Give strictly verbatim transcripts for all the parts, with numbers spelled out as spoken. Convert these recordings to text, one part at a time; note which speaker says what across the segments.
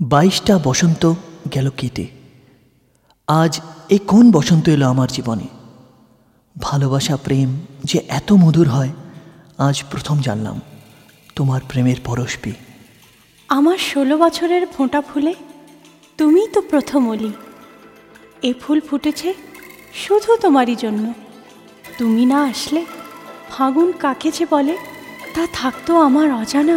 Speaker 1: বাইশটা বসন্ত গেল কেটে। আজ এ কোন বসন্ত এলো আমার জীবনে? ভালোবাসা প্রেম যে এত মধুর হয় আজ প্রথম জানলাম তোমার প্রেমের পরশ পেয়ে।
Speaker 2: আমার ষোলো বছরের ফোঁটা ফুলে তুমিই তো প্রথম অলি। এ ফুল ফুটেছে শুধু তোমারই জন্য। তুমি না আসলে ফাগুন কাকে যে বলে তা থাকতো আমার অজানা।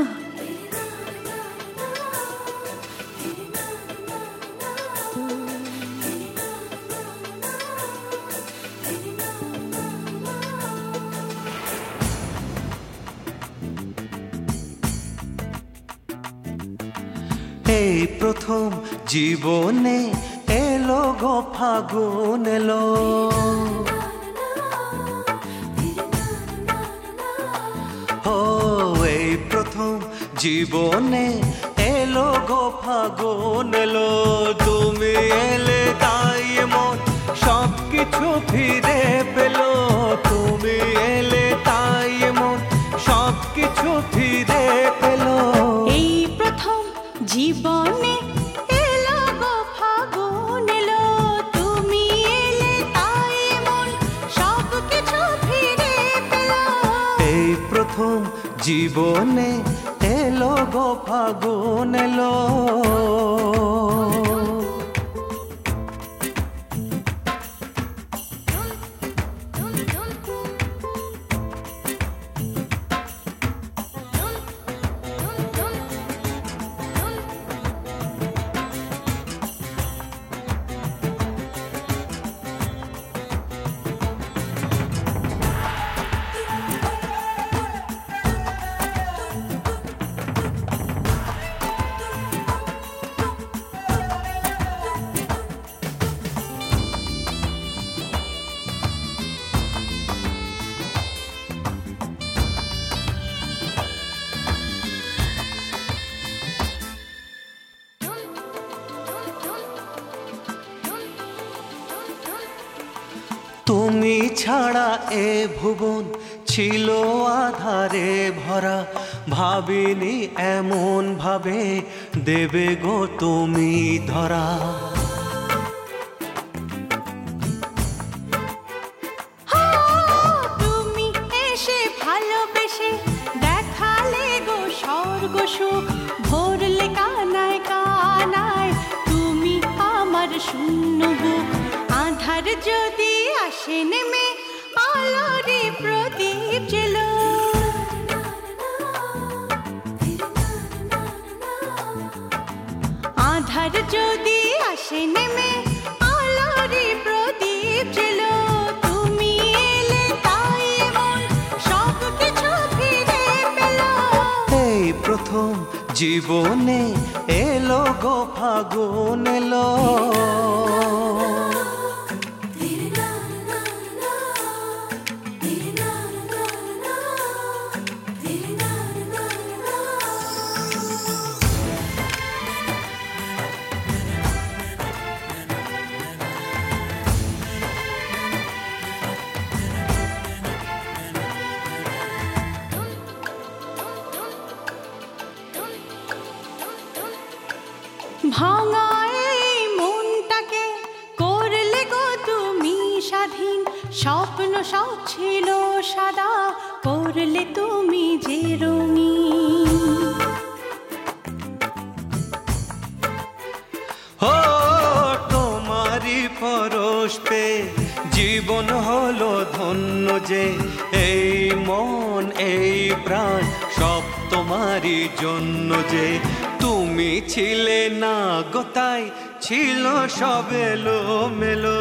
Speaker 3: এই প্রথম জীবনে এলো গো ফাগুন এলো, ও এই প্রথম জীবনে এলো গো ফাগুন এলো। তুমি এলে তাই মন সব কিছু ফিরে পেলো। তুমি এলে তাই মন সব কিছু ফিরে পেলো।
Speaker 2: এই প্রথম জীবনে এলো গো ফাগুন এলো। তুমি এলে তাই মন সব কিছু ফিরে পেলো।
Speaker 3: এই প্রথম জীবনে এলো গো ফাগুন এলো। তুমি ছাড়া এ ভুবন ছিল আধারে ভরা। ভাবিনি এমন ভাবে দেবে গো তুমি ধরা।
Speaker 2: তুমি এসে ভালোবেসে দেখালে গো স্বর্গ সুখ। ভরলে কানায় কানায় তুমি আমার শূন্য বুক। আধার যদি আসে নেমে আলোরে প্রদীপ জেলো। আধার যদি আসে নেমে আলোরে প্রদীপ জেলো। তুমি এলে তাই মন সব কিছু ফিরে পেলো।
Speaker 3: এই প্রথম জীবনে এলো গো ফাগুন এলো।
Speaker 2: ভাঙা এই মনটাকে করলে গো তুমি স্বাধীন। স্বপ্ন সব ছিল সাদা করলে তুমি যে রঙিন।
Speaker 3: ও তোমারি পরশ পে জীবন হলো ধন্য যে। এই মন এই প্রাণ সব তোমারই জন্য যে। তুমি ছিলে না গোতাই ছিল সব এলো মেলো।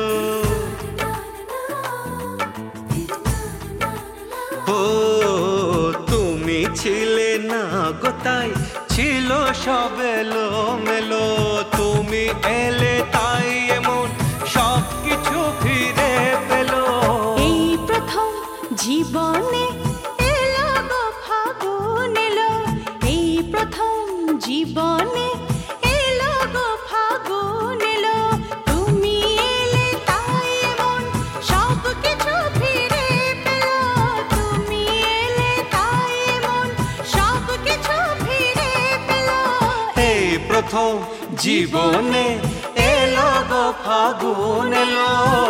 Speaker 3: ও তুমি ছিলে না গোতাই ছিল সব এলো মেলো। তুমি এলে তাই এমন সব কিছু ফিরে পেলো।
Speaker 2: এই প্রথম জীবনে এলো গো ফাগুন এলো। এই প্রথম জীবনে এলো গো ফাগুন এলো। তুমি এলে তাই মন সব কিছু ফিরে পেলো। তুমি এলে তাই মন সব কিছু ফিরে পেলো।
Speaker 3: এই প্রথম জীবনে এলো গো ফাগুন এলো।